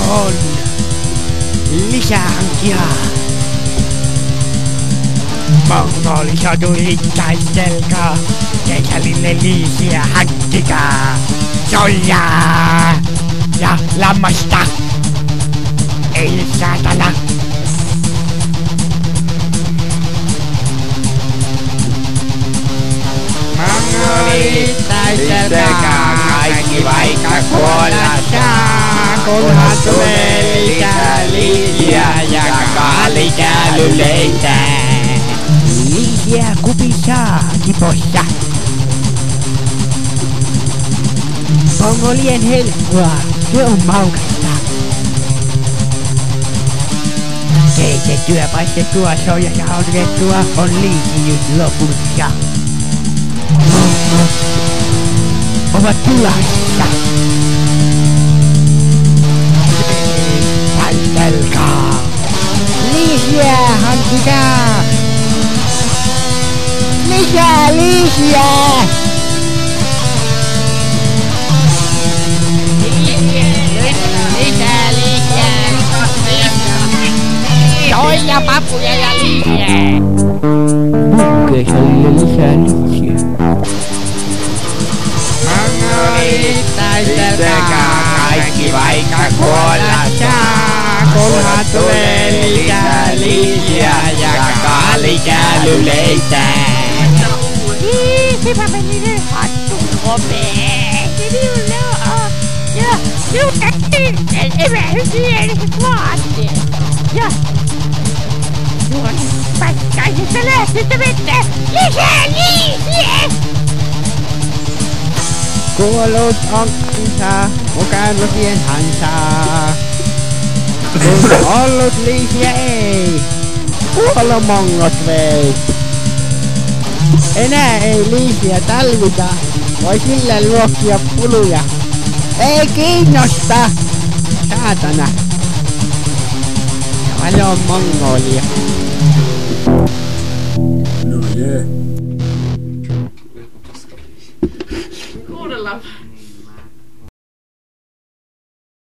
on lisähankia. Mongolisoturit taistelkaa, keisarille liisiä hankkikaa. Soijaa ja lammasta, ei saatana. Mongolit taistelkaa kaikki vaikka kuolla saa, kunhan tulee lisää liisiä ja kaalikälyleitä. Liisiä kupissa kipossa. Mongolien helppoa, se on maukasta. Keitettyä, paistettua, soija ja haudutettua on liisi nyt lopussa. Mongot ovat pulassa. Taistelkaa! Liisiä hankkikaa! Lisää liisiä! Lisää liisiä! Soija, papuja ja liisiä! Keisarille lisää liisiä. Mongolit taistelkaa kaikki vaikka kuolla saa, kunhan tulee lisää liisiä ja kaalikälyleitä. Sepä meni nyt hattuun kopeen. Minulla on. Ja minun täytyy evähygieniset vaatteet. Ja tuon pätkäisestä lähteestä vettä lisää liisiä! Kuollut on kansa, mukaan lukien Hansa. Kun ollut liisiä ei, kuolomongot vei. Enää ei liisiä talvita, voi sillä luokkia puluja. Ei kiinnosta, saatana. Tämä on Mongolia. Kuunnellaan.